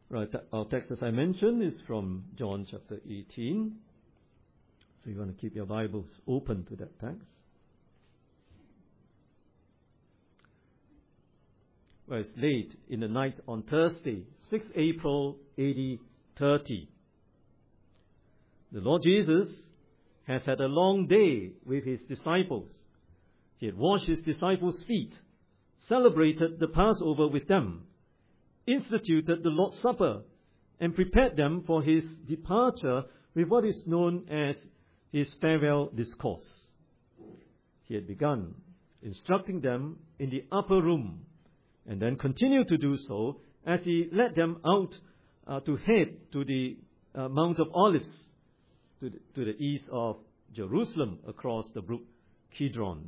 Right, our text, as I mentioned, is from John chapter 18. So you want to keep your Bibles open to that text. Where it's late in the night on Thursday, 6 April AD 30. The Lord Jesus has had a long day with his disciples. He had washed his disciples' feet, celebrated the Passover with them, instituted the Lord's Supper, and prepared them for his departure with what is known as his farewell discourse. He had begun instructing them in the upper room, and then continued to do so as he led them out to head to the Mount of Olives, to the east of Jerusalem, across the brook Kidron.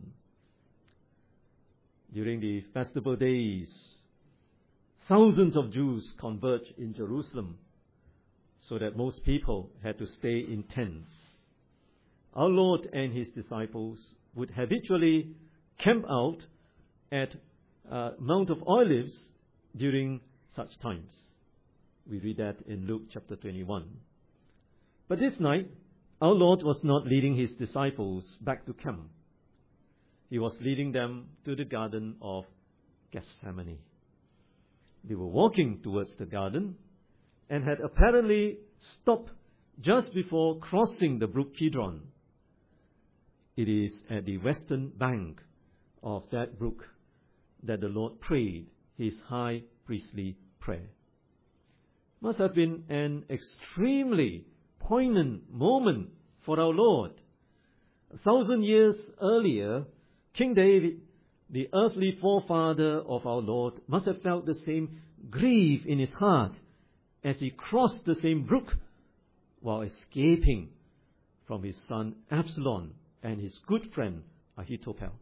During the festival days, thousands of Jews converged in Jerusalem, so that most people had to stay in tents. Our Lord and his disciples would habitually camp out at Mount of Olives during such times. We read that in Luke chapter 21. But this night, our Lord was not leading his disciples back to camp. He was leading them to the Garden of Gethsemane. They were walking towards the garden and had apparently stopped just before crossing the brook Kidron. It is at the western bank of that brook that the Lord prayed his high priestly prayer. Must have been an extremely poignant moment for our Lord. 1,000 years earlier, King David, the earthly forefather of our Lord, must have felt the same grief in his heart as he crossed the same brook while escaping from his son Absalom and his good friend Ahithophel.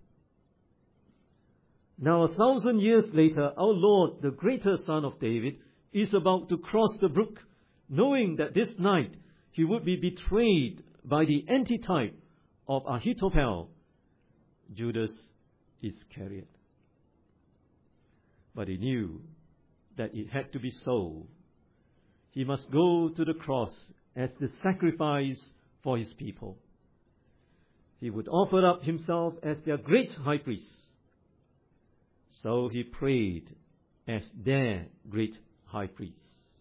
Now 1,000 years later, our Lord, the greater son of David, is about to cross the brook, knowing that this night he would be betrayed by the antitype of Ahithophel, Judas Iscariot. But he knew that it had to be so. He must go to the cross as the sacrifice for his people. He would offer up himself as their great high priest. So he prayed as their great high priest.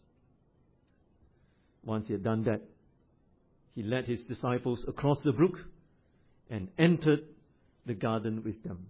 Once he had done that, he led his disciples across the brook and entered the garden with them.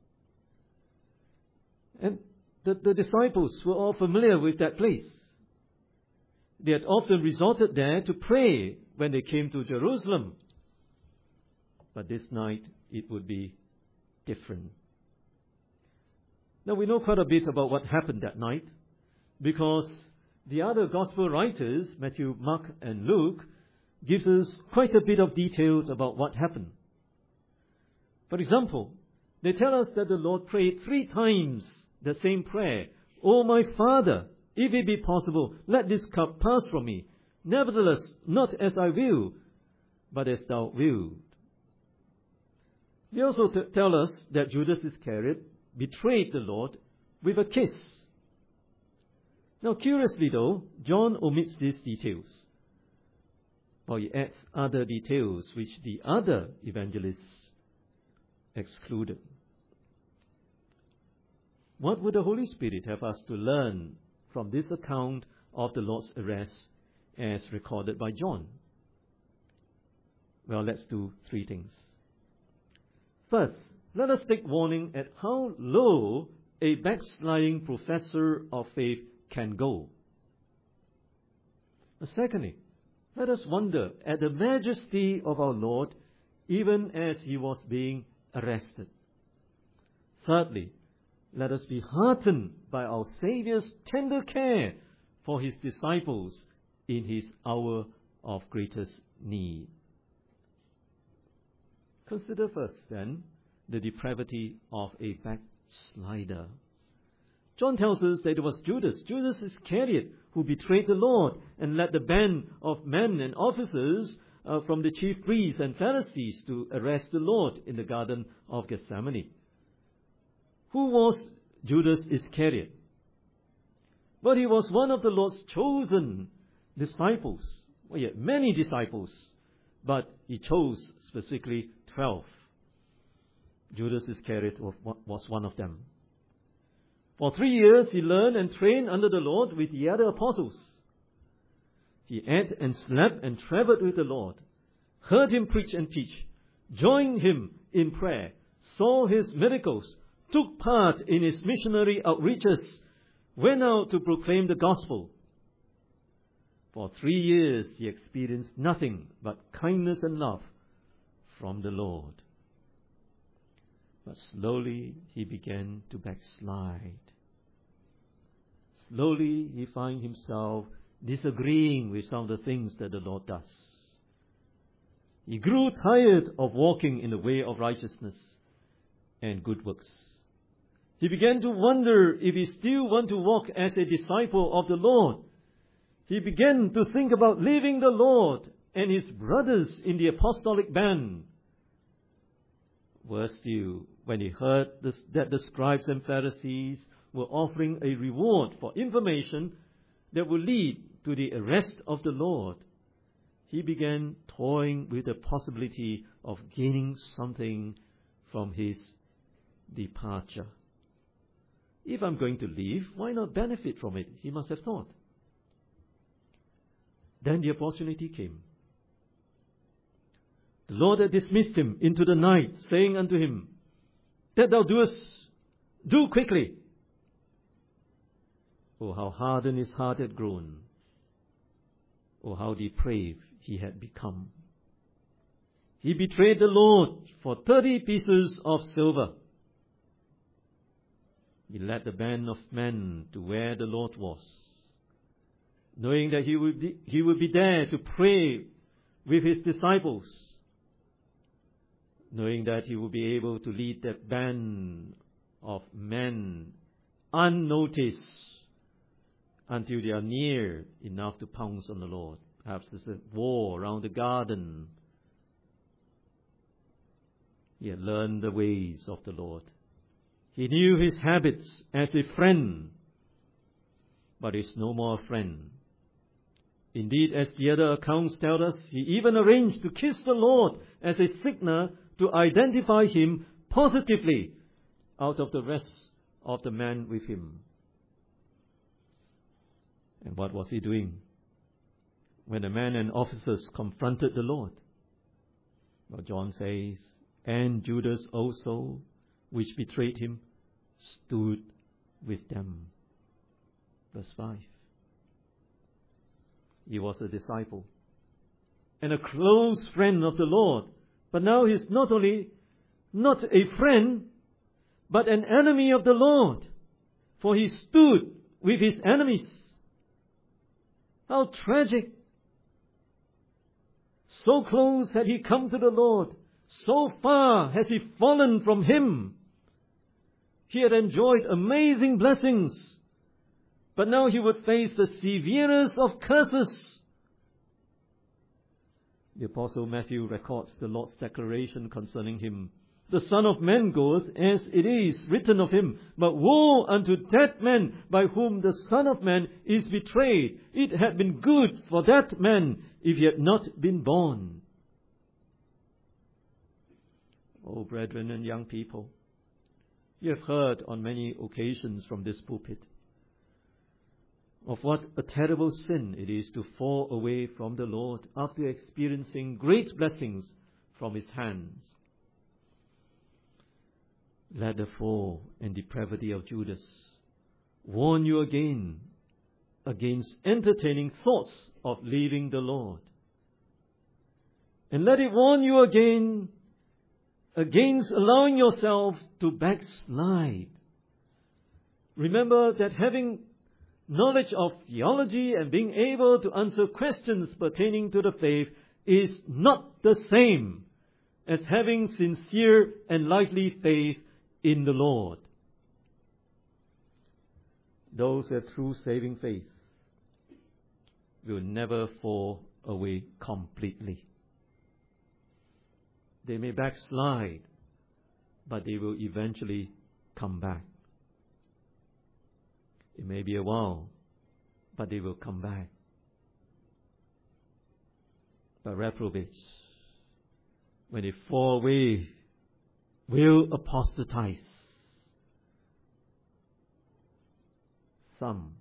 And the disciples were all familiar with that place. They had often resorted there to pray when they came to Jerusalem. But this night it would be different. Now we know quite a bit about what happened that night, because the other gospel writers, Matthew, Mark and Luke, gives us quite a bit of details about what happened. For example, they tell us that the Lord prayed 3 times the same prayer. "O my Father, if it be possible, let this cup pass from me. Nevertheless, not as I will, but as thou wilt." They also tell us that Judas Iscariot betrayed the Lord with a kiss. Now, curiously though, John omits these details, or he adds other details which the other evangelists excluded. What would the Holy Spirit have us to learn from this account of the Lord's arrest as recorded by John? Well, let's do 3 things. First, let us take warning at how low a backsliding professor of faith can go. Secondly, let us wonder at the majesty of our Lord even as he was being arrested. Thirdly, let us be heartened by our Saviour's tender care for his disciples in his hour of greatest need. Consider first, then, the depravity of a backslider. John tells us that it was Judas Iscariot, who betrayed the Lord and led the band of men and officers from the chief priests and Pharisees to arrest the Lord in the Garden of Gethsemane. Who was Judas Iscariot? But he was one of the Lord's chosen disciples. Well, he had many disciples, but he chose specifically 12. Judas Iscariot was one of them. For 3 years he learned and trained under the Lord with the other apostles. He ate and slept and traveled with the Lord, heard him preach and teach, joined him in prayer, saw his miracles, took part in his missionary outreaches, went out to proclaim the gospel. For 3 years he experienced nothing but kindness and love from the Lord. But slowly he began to backslide. Slowly he found himself disagreeing with some of the things that the Lord does. He grew tired of walking in the way of righteousness and good works. He began to wonder if he still want to walk as a disciple of the Lord. He began to think about leaving the Lord and his brothers in the apostolic band. Worse still, when he heard that the scribes and Pharisees were offering a reward for information that would lead to the arrest of the Lord, he began toying with the possibility of gaining something from his departure. If I'm going to leave, why not benefit from it? He must have thought. Then the opportunity came. The Lord had dismissed him into the night, saying unto him, "That thou doest, do quickly." Oh, how hardened his heart had grown. Oh, how depraved he had become. He betrayed the Lord for 30 pieces of silver. He led the band of men to where the Lord was, knowing that he would be there to pray with his disciples, knowing that he would be able to lead that band of men unnoticed until they are near enough to pounce on the Lord. Perhaps there's a wall around the garden. He had learned the ways of the Lord. He knew his habits as a friend, but is no more a friend. Indeed, as the other accounts tell us, he even arranged to kiss the Lord as a signal to identify him positively out of the rest of the men with him. And what was he doing when the men and officers confronted the Lord? Well, John says, "And Judas also, which betrayed him, stood with them." Verse 5. He was a disciple and a close friend of the Lord. But now he's not only not a friend, but an enemy of the Lord. For he stood with his enemies. How tragic! So close had he come to the Lord. So far has he fallen from him. He had enjoyed amazing blessings, but now he would face the severest of curses. The Apostle Matthew records the Lord's declaration concerning him. "The Son of Man goeth as it is written of him, but woe unto that man by whom the Son of Man is betrayed. It had been good for that man if he had not been born." Oh, brethren and young people, you have heard on many occasions from this pulpit of what a terrible sin it is to fall away from the Lord after experiencing great blessings from his hands. Let the fall and depravity of Judas warn you again against entertaining thoughts of leaving the Lord. And let it warn you again against allowing yourself to backslide. Remember that having knowledge of theology and being able to answer questions pertaining to the faith is not the same as having sincere and lively faith in the Lord. Those who have true saving faith will never fall away completely. They may backslide, but they will eventually come back. It may be a while, but they will come back. But reprobates, when they fall away, will apostatize. Some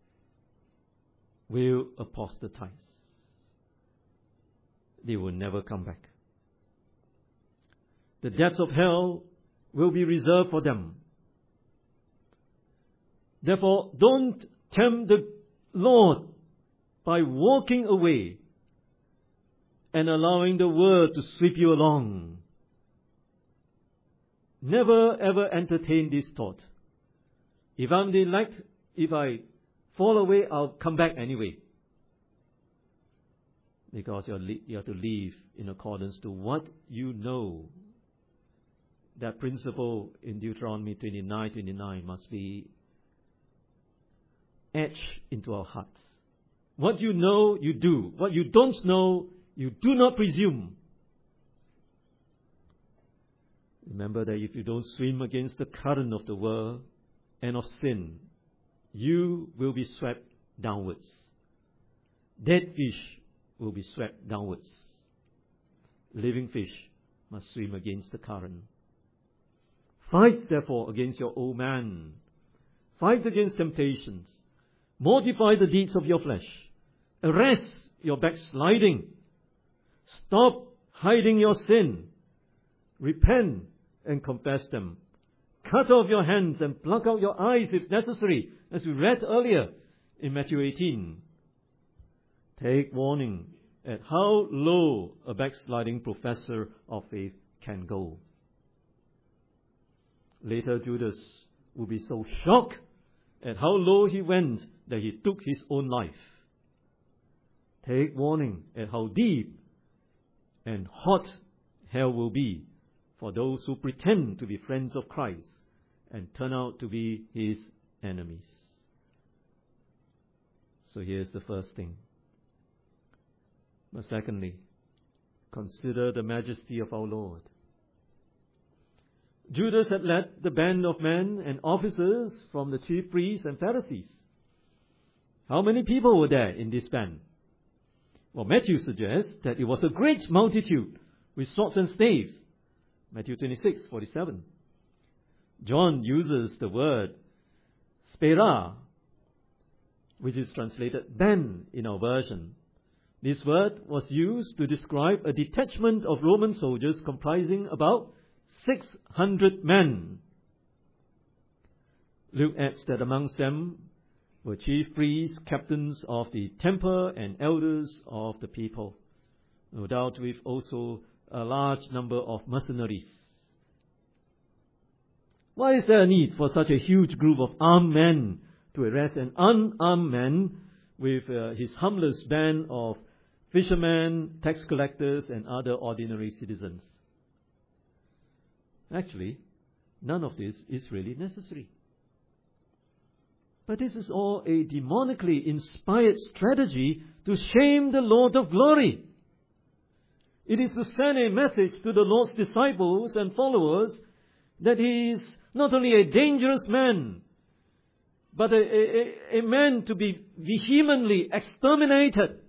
will apostatize. They will never come back. The depths of hell will be reserved for them. Therefore, don't tempt the Lord by walking away and allowing the world to sweep you along. Never ever entertain this thought. If I fall away, I'll come back anyway. Because you have to live in accordance to what you know. That principle in Deuteronomy 29:29 must be etched into our hearts. What you know, you do. What you don't know, you do not presume. Remember that if you don't swim against the current of the world and of sin, you will be swept downwards. Dead fish will be swept downwards. Living fish must swim against the current. Fight, therefore, against your old man. Fight against temptations. Mortify the deeds of your flesh. Arrest your backsliding. Stop hiding your sin. Repent and confess them. Cut off your hands and pluck out your eyes if necessary, as we read earlier in Matthew 18. Take warning at how low a backsliding professor of faith can go. Later, Judas will be so shocked at how low he went that he took his own life. Take warning at how deep and hot hell will be for those who pretend to be friends of Christ and turn out to be his enemies. So here's the first thing. But secondly, consider the majesty of our Lord. Judas had led the band of men and officers from the chief priests and Pharisees. How many people were there in this band? Well, Matthew suggests that it was a great multitude with swords and staves. Matthew 26:47. John uses the word spera, which is translated band in our version. This word was used to describe a detachment of Roman soldiers comprising about 600 men. Luke adds that amongst them were chief priests, captains of the temple, and elders of the people. No doubt with also a large number of mercenaries. Why is there a need for such a huge group of armed men to arrest an unarmed man with his harmless band of fishermen, tax collectors, and other ordinary citizens? Actually, none of this is really necessary. But this is all a demonically inspired strategy to shame the Lord of glory. It is to send a message to the Lord's disciples and followers that he is not only a dangerous man, but a man to be vehemently exterminated.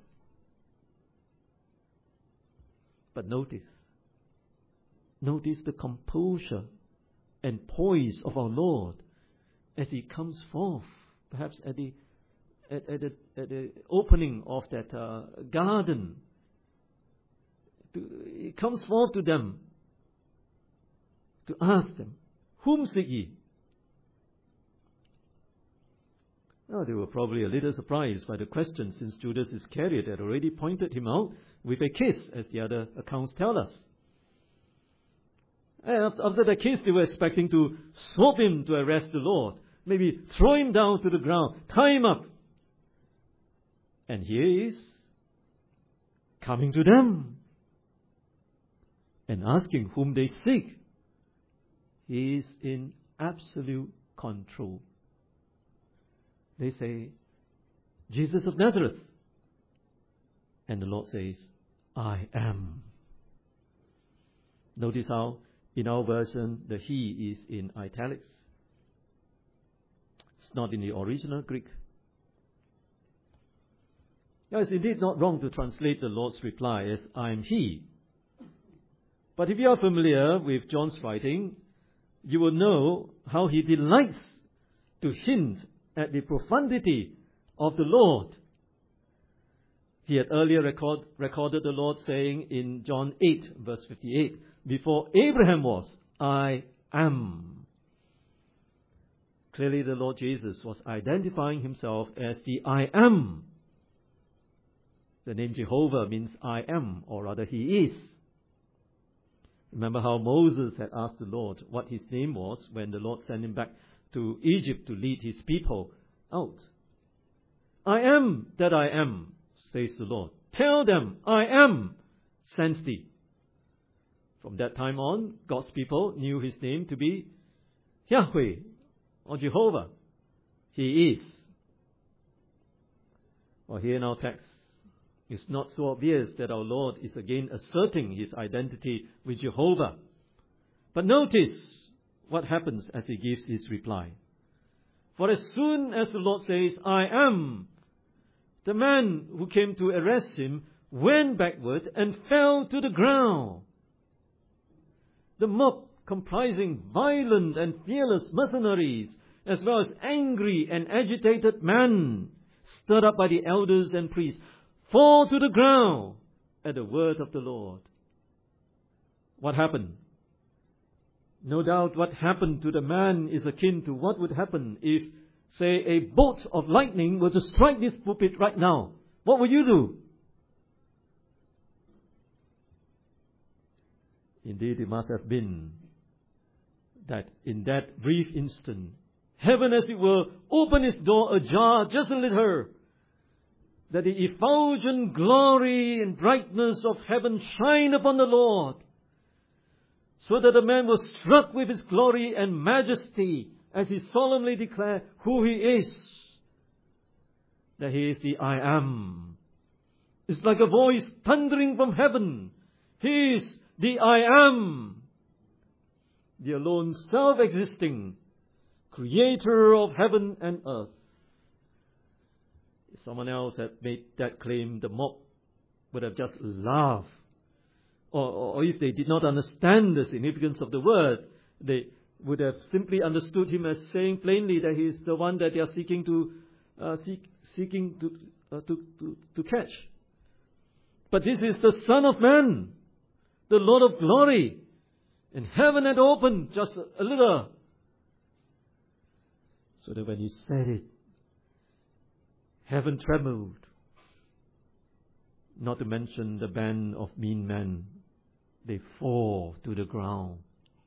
But notice the composure and poise of our Lord as he comes forth, perhaps at the opening of that garden. He comes forth to them to ask them, "Whom seek ye?" Now, they were probably a little surprised by the question, since Judas Iscariot had already pointed him out with a kiss, as the other accounts tell us. And after the kiss, they were expecting to swap him to arrest the Lord, maybe throw him down to the ground, tie him up. And here he is, coming to them and asking whom they seek. He is in absolute control. They say, "Jesus of Nazareth." And the Lord says, "I am." Notice how in our version the he is in italics. It's not in the original Greek. Now, it's indeed not wrong to translate the Lord's reply as, I am He. But if you are familiar with John's writing, you will know how he delights to hint at the profundity of the Lord. He had earlier recorded the Lord saying in John 8, verse 58, before Abraham was, I am. Clearly the Lord Jesus was identifying himself as the I am. The name Jehovah means I am, or rather He is. Remember how Moses had asked the Lord what his name was when the Lord sent him back to Egypt to lead his people out. I am that I am, says the Lord. Tell them, I am sends thee. From that time on, God's people knew his name to be Yahweh or Jehovah. He is. Well, here in our text, it's not so obvious that our Lord is again asserting his identity with Jehovah. But notice what happens as he gives his reply. For as soon as the Lord says, I am, the man who came to arrest him went backward and fell to the ground. The mob, comprising violent and fearless mercenaries, as well as angry and agitated men, stirred up by the elders and priests, fall to the ground at the word of the Lord. What happened? No doubt what happened to the man is akin to what would happen if, say, a bolt of lightning were to strike this pulpit right now. What would you do? Indeed, it must have been that in that brief instant, heaven, as it were, opened its door ajar just a little, that the effulgent glory and brightness of heaven shine upon the Lord, so that the man was struck with his glory and majesty as he solemnly declared who he is, that he is the I am. It's like a voice thundering from heaven. He is the I am, the alone self-existing creator of heaven and earth. If someone else had made that claim, the mob would have just laughed. Or if they did not understand the significance of the word, they would have simply understood him as saying plainly that he is the one that they are seeking to catch. But this is the Son of Man, the Lord of glory, and heaven had opened just a little, so that when he said it, heaven trembled. Not to mention the band of mean men. They fall to the ground.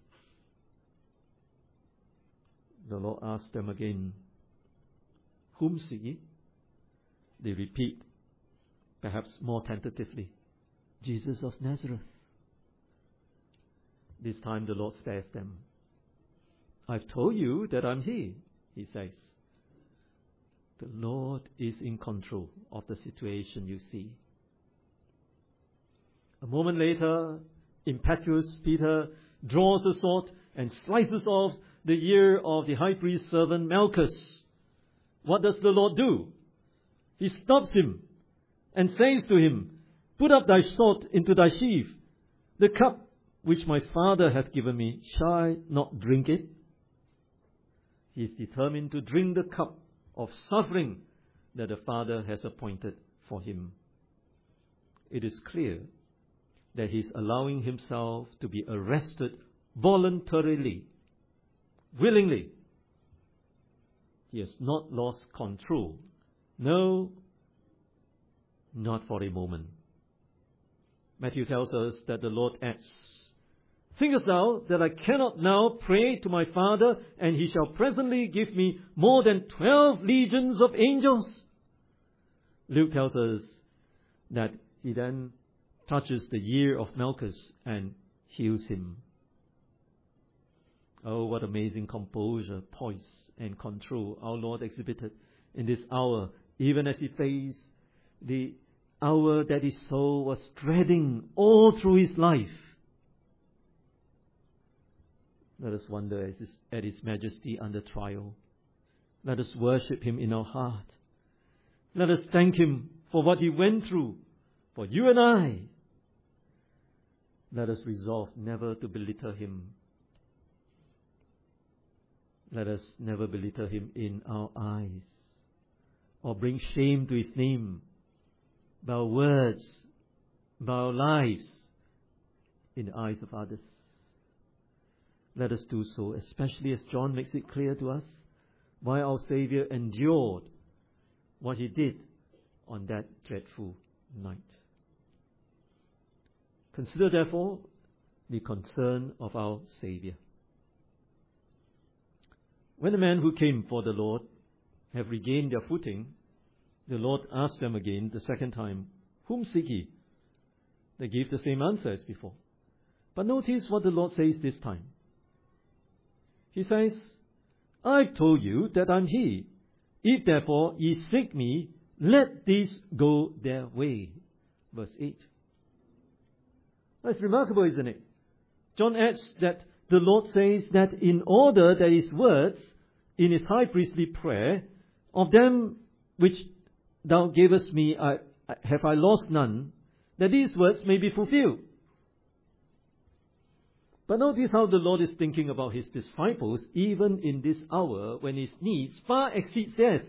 The Lord asked them again, whom seek ye? They repeat, perhaps more tentatively, Jesus of Nazareth. This time the Lord spares them. I've told you that I'm He says. The Lord is in control of the situation you see. A moment later, impetuous Peter draws a sword and slices off the ear of the high priest's servant Malchus. What does the Lord do? He stops him and says to him, put up thy sword into thy sheath. The cup which my Father hath given me, shall I not drink it? He is determined to drink the cup of suffering that the Father has appointed for him. It is clear that he is allowing himself to be arrested voluntarily, willingly. He has not lost control. No, not for a moment. Matthew tells us that the Lord adds, thinkest thou that I cannot now pray to my Father, and he shall presently give me more than 12 legions of angels? Luke tells us that he then touches the ear of Malchus and heals him. Oh, what amazing composure, poise, and control our Lord exhibited in this hour, even as he faced the hour that his soul was dreading all through his life. Let us wonder at His majesty under trial. Let us worship Him in our heart. Let us thank Him for what He went through, for you and I. Let us resolve never to belittle Him. Let us never belittle Him in our eyes, or bring shame to His name by our words, by our lives, in the eyes of others. Let us do so, especially as John makes it clear to us why our Saviour endured what He did on that dreadful night. Consider, therefore, the concern of our Saviour. When the men who came for the Lord have regained their footing, the Lord asked them again the second time, "Whom seek ye?" They gave the same answer as before. But notice what the Lord says this time. He says, "I've told you that I'm He. If therefore ye seek me, let these go their way." Verse 8. That's remarkable, isn't it? John adds that the Lord says that in order that His words in His high priestly prayer, "Of them which thou gavest me, have I lost none," that these words may be fulfilled. But notice how the Lord is thinking about His disciples even in this hour when His needs far exceeds theirs.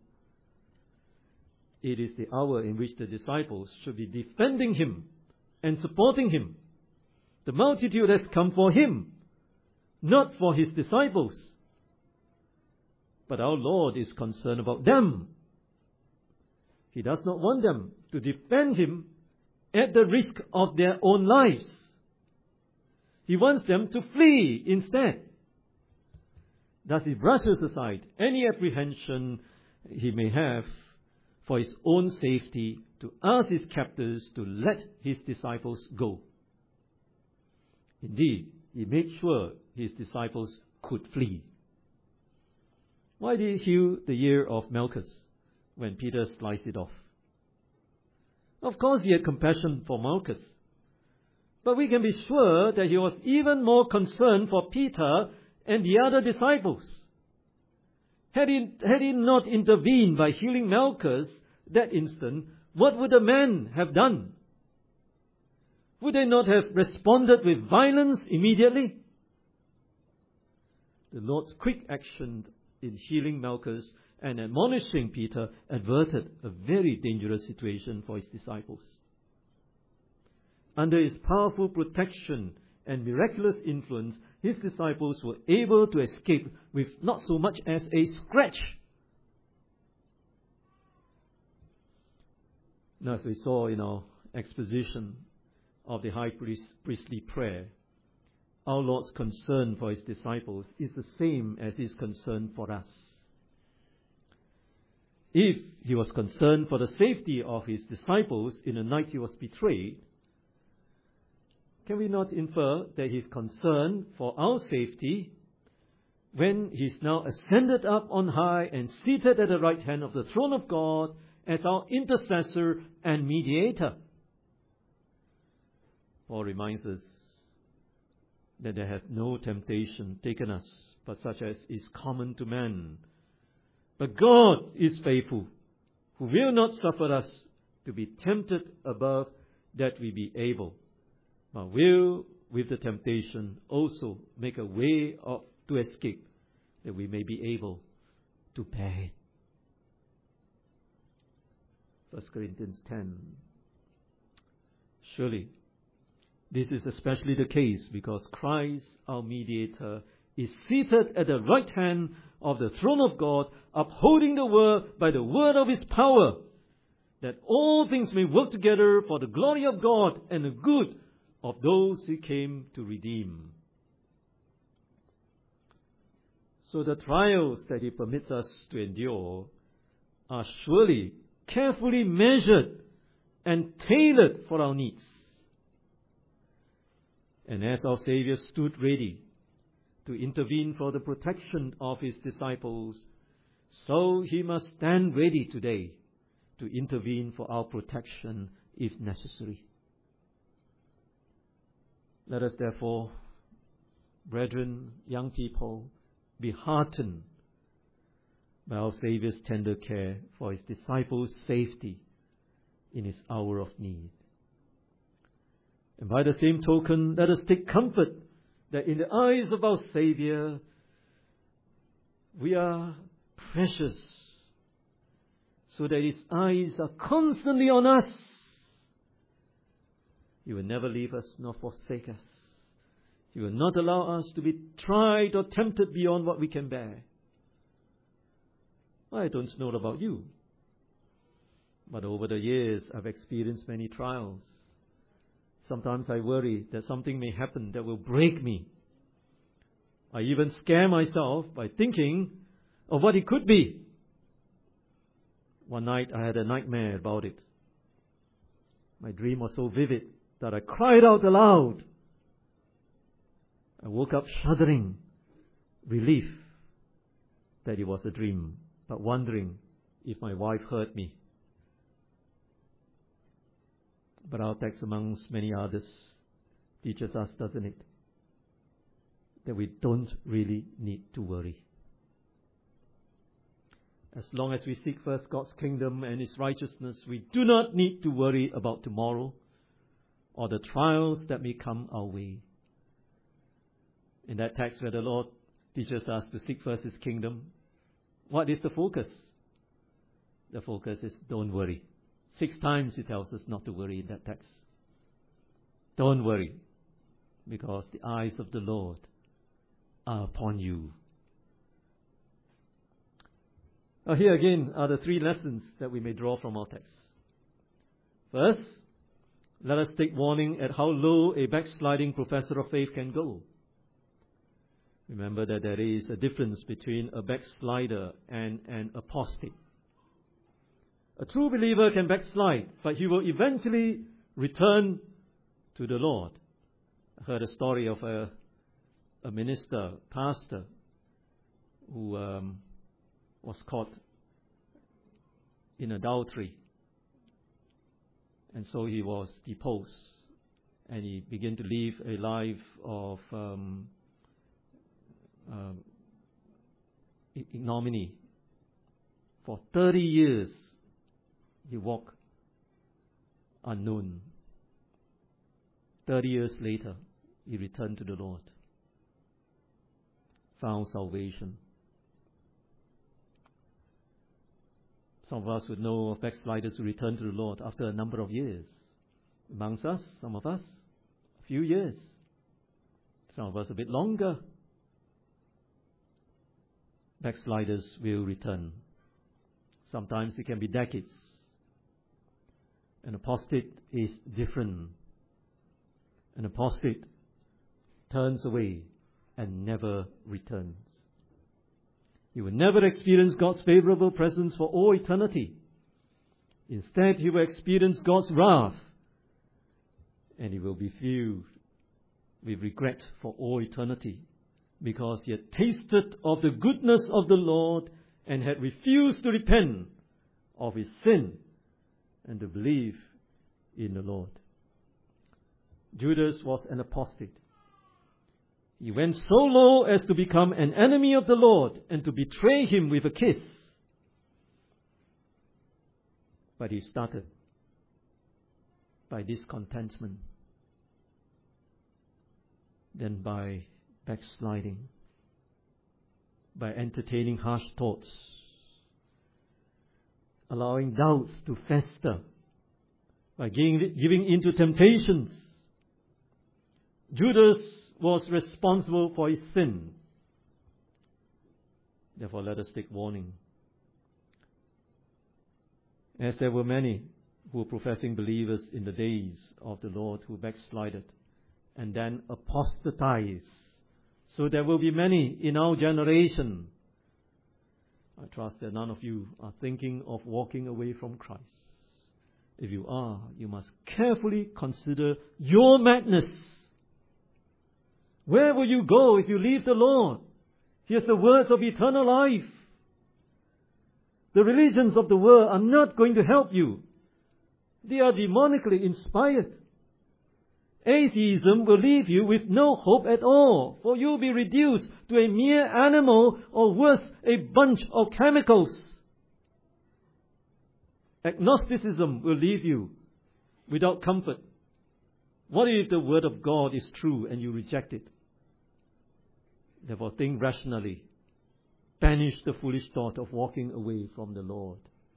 It is the hour in which the disciples should be defending Him and supporting Him. The multitude has come for Him, not for His disciples. But our Lord is concerned about them. He does not want them to defend Him at the risk of their own lives. He wants them to flee instead. Thus He brushes aside any apprehension He may have for His own safety to ask His captors to let His disciples go. Indeed, He made sure His disciples could flee. Why did He heal the ear of Malchus when Peter sliced it off? Of course He had compassion for Malchus. But we can be sure that He was even more concerned for Peter and the other disciples. Had he not intervened by healing Malchus that instant, what would the men have done? Would they not have responded with violence immediately? The Lord's quick action in healing Malchus and admonishing Peter averted a very dangerous situation for His disciples. Under His powerful protection and miraculous influence, His disciples were able to escape with not so much as a scratch. Now, as we saw in our exposition of the high priestly prayer, our Lord's concern for His disciples is the same as His concern for us. If He was concerned for the safety of His disciples in the night He was betrayed, can we not infer that He's concerned for our safety when He's now ascended up on high and seated at the right hand of the throne of God as our intercessor and mediator? Paul reminds us that there hath no temptation taken us, but such as is common to man. But God is faithful, who will not suffer us to be tempted above that we be able, but will, with the temptation, also make a way to escape, that we may be able to bear it. 1 Corinthians 10. Surely, this is especially the case because Christ, our mediator, is seated at the right hand of the throne of God, upholding the world by the word of His power, that all things may work together for the glory of God and the good of those He came to redeem. So the trials that He permits us to endure are surely carefully measured and tailored for our needs. And as our Savior stood ready to intervene for the protection of His disciples, so He must stand ready today to intervene for our protection if necessary. Let us therefore, brethren, young people, be heartened by our Saviour's tender care for His disciples' safety in his hour of need. And by the same token, let us take comfort that in the eyes of our Savior, we are precious, so that his eyes are constantly on us. He will never leave us nor forsake us. He will not allow us to be tried or tempted beyond what we can bear. I don't know about you, but over the years I've experienced many trials. Sometimes I worry that something may happen that will break me. I even scare myself by thinking of what it could be. One night I had a nightmare about it. My dream was so vivid that I cried out aloud. I woke up shuddering, relief that it was a dream, but wondering if my wife heard me. But our text, amongst many others, teaches us, doesn't it, that we don't really need to worry. As long as we seek first God's kingdom and His righteousness, we do not need to worry about tomorrow or the trials that may come our way. In that text where the Lord teaches us to seek first His kingdom, what is the focus? The focus is don't worry. 6 times He tells us not to worry in that text. Don't worry, because the eyes of the Lord are upon you. Now here again are the 3 lessons that we may draw from our text. First, let us take warning at how low a backsliding professor of faith can go. Remember that there is a difference between a backslider and an apostate. A true believer can backslide, but he will eventually return to the Lord. I heard a story of a minister, pastor, who was caught in adultery. And so he was deposed. And he began to live a life of ignominy. For 30 years, he walked unknown. 30 years later, he returned to the Lord, found salvation. Some of us would know of backsliders who return to the Lord after a number of years. Amongst us, some of us, a few years. Some of us a bit longer. Backsliders will return. Sometimes it can be decades. An apostate is different. An apostate turns away and never returns. He will never experience God's favorable presence for all eternity. Instead, he will experience God's wrath, and he will be filled with regret for all eternity, because he had tasted of the goodness of the Lord and had refused to repent of his sin and to believe in the Lord. Judas was an apostate. He went so low as to become an enemy of the Lord and to betray him with a kiss. But he started by discontentment, then by backsliding, by entertaining harsh thoughts, allowing doubts to fester, by giving into temptations. Judas was responsible for his sin. Therefore, let us take warning. As there were many who were professing believers in the days of the Lord who backslided and then apostatized, so there will be many in our generation. I trust that none of you are thinking of walking away from Christ. If you are, you must carefully consider your madness. Where will you go if you leave the Lord? Here's the words of eternal life. The religions of the world are not going to help you. They are demonically inspired. Atheism will leave you with no hope at all, for you will be reduced to a mere animal or worse, a bunch of chemicals. Agnosticism will leave you without comfort. What if the word of God is true and you reject it? Therefore, think rationally. Banish the foolish thought of walking away from the Lord.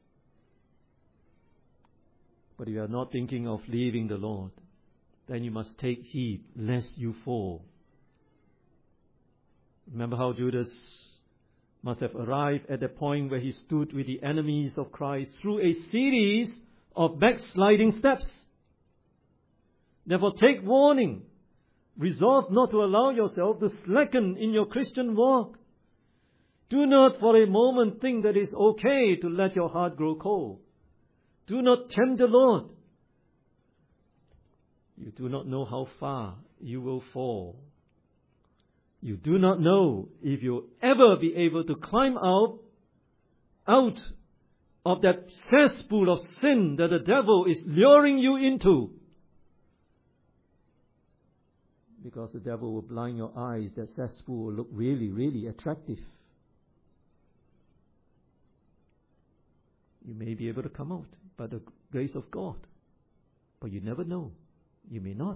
But if you are not thinking of leaving the Lord, then you must take heed lest you fall. Remember how Judas must have arrived at the point where he stood with the enemies of Christ through a series of backsliding steps. Therefore, take warning. Resolve not to allow yourself to slacken in your Christian walk. Do not for a moment think that it's okay to let your heart grow cold. Do not tempt the Lord. You do not know how far you will fall. You do not know if you'll ever be able to climb out of that cesspool of sin that the devil is luring you into. Because the devil will blind your eyes, that cesspool will look really, really attractive. You may be able to come out by the grace of God, but you never know. You may not.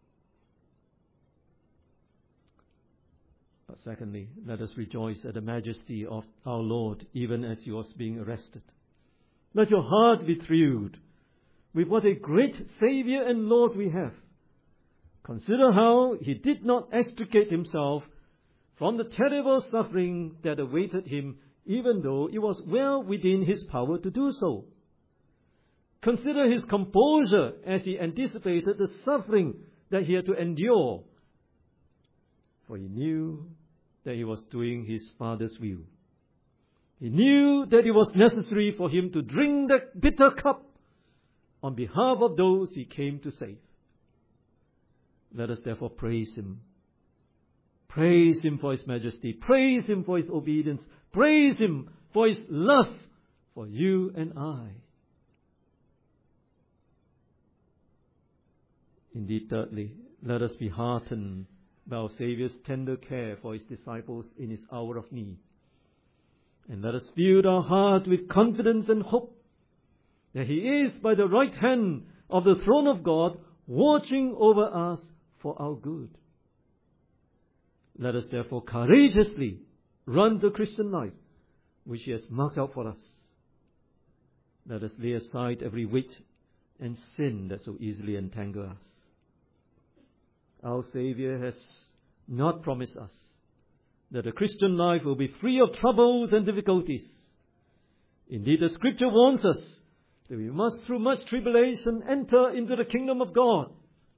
But secondly, let us rejoice at the majesty of our Lord, even as he was being arrested. Let your heart be thrilled with what a great Savior and Lord we have. Consider how he did not extricate himself from the terrible suffering that awaited him, even though it was well within his power to do so. Consider his composure as he anticipated the suffering that he had to endure, for he knew that he was doing his Father's will. He knew that it was necessary for him to drink that bitter cup on behalf of those he came to save. Let us therefore praise him. Praise him for his majesty. Praise him for his obedience. Praise him for his love for you and I. Indeed, thirdly, let us be heartened by our Saviour's tender care for his disciples in his hour of need. And let us fill our heart with confidence and hope that he is by the right hand of the throne of God, watching over us for our good. Let us therefore courageously run the Christian life which he has marked out for us. Let us lay aside every weight and sin that so easily entangle us. Our Savior has not promised us that the Christian life will be free of troubles and difficulties. Indeed, the Scripture warns us that we must through much tribulation enter into the kingdom of God.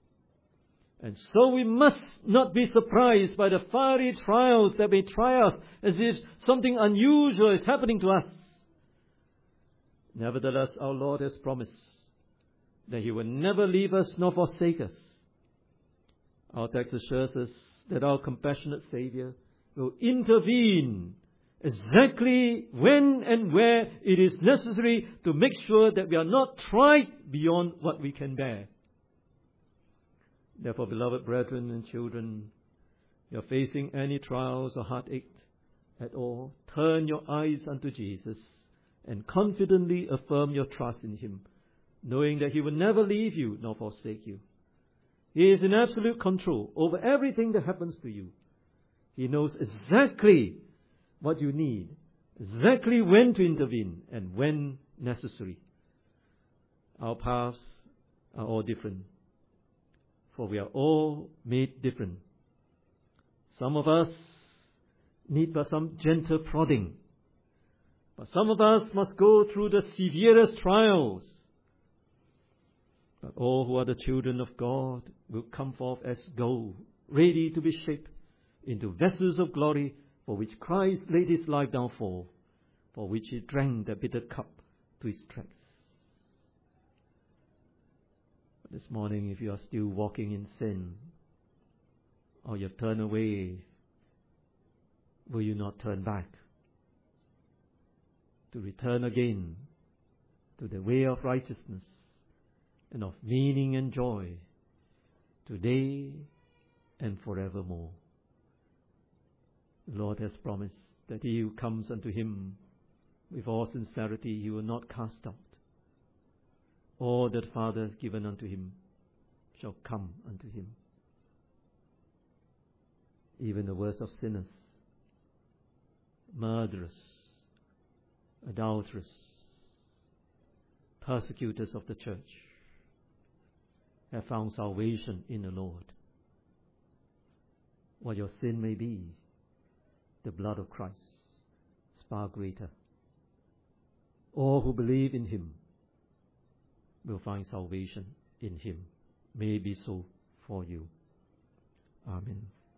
And so we must not be surprised by the fiery trials that may try us as if something unusual is happening to us. Nevertheless, our Lord has promised that he will never leave us nor forsake us. Our text assures us that our compassionate Savior will intervene exactly when and where it is necessary to make sure that we are not tried beyond what we can bear. Therefore, beloved brethren and children, you are facing any trials or heartache at all, turn your eyes unto Jesus and confidently affirm your trust in him, knowing that he will never leave you nor forsake you. He is in absolute control over everything that happens to you. He knows exactly what you need, exactly when to intervene and when necessary. Our paths are all different, for we are all made different. Some of us need but some gentle prodding, but some of us must go through the severest trials. But all who are the children of God will come forth as gold, ready to be shaped into vessels of glory, for which Christ laid his life down for which he drank the bitter cup to his dregs. But this morning, if you are still walking in sin, or you have turned away, will you not turn back? To return again to the way of righteousness and of meaning and joy, today and forevermore. The Lord has promised that he who comes unto him with all sincerity, he will not cast out. All that the Father hath given unto him shall come unto him. Even the worst of sinners, murderers, adulterers, persecutors of the church, have found salvation in the Lord. What your sin may be, the blood of Christ is far greater. All who believe in him will find salvation in him. May it be so for you. Amen.